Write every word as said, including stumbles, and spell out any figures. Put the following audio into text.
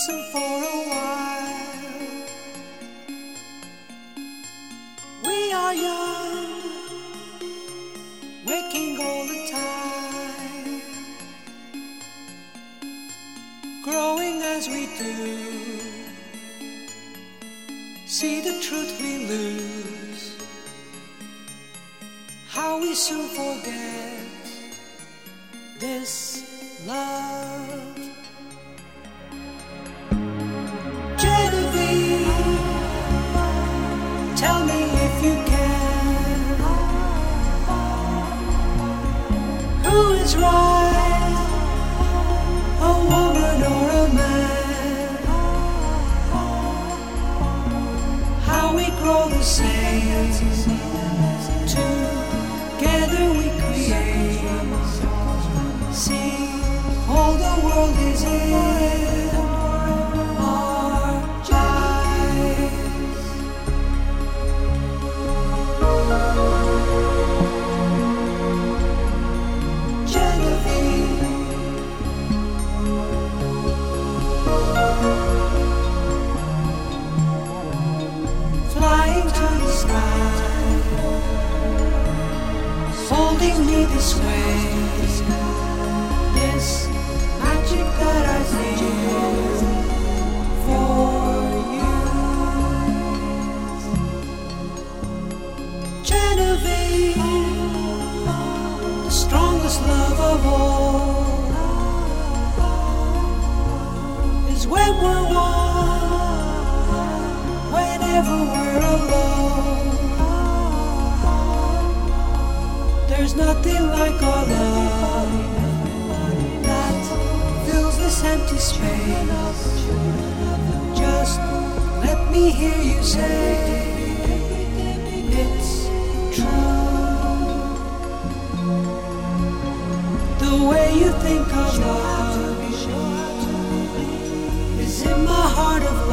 listen for a while. We are young, waking all the time, growing as we do. See the truth we lose, how we soon forget this love. Genevieve, tell me if you can, who is right, a woman or a man? How we grow the same, together we create. See, all the world is in our eyes. Genevieve, flying to the sky, holding me this way. This magic that I feel for you, Genevieve, the strongest love of all is when we're one, whenever we're alone. There's nothing like our love that fills this empty space. Just let me hear you say it's true. The way you think of love is in my heart of